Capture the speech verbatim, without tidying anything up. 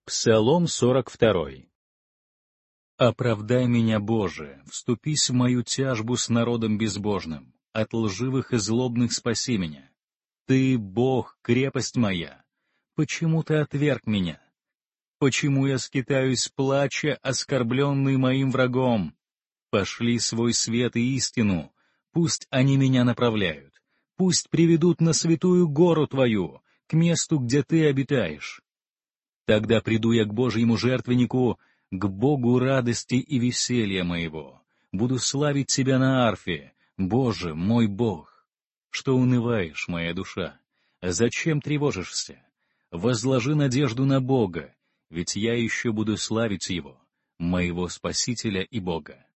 Псалом сорок второй. «Оправдай меня, Боже, вступись в мою тяжбу с народом безбожным, от лживых и злобных спаси меня. Ты, Бог, крепость моя. Почему ты отверг меня? Почему я скитаюсь, плача, оскорбленный моим врагом? Пошли свой свет и истину, пусть они меня направляют, пусть приведут на святую гору Твою, к месту, где Ты обитаешь. Тогда приду я к Божьему жертвеннику, к Богу радости и веселья моего. Буду славить Тебя на арфе, Боже, мой Бог. Что унываешь, моя душа? Зачем тревожишься? Возложи надежду на Бога, ведь я еще буду славить Его, моего Спасителя и Бога.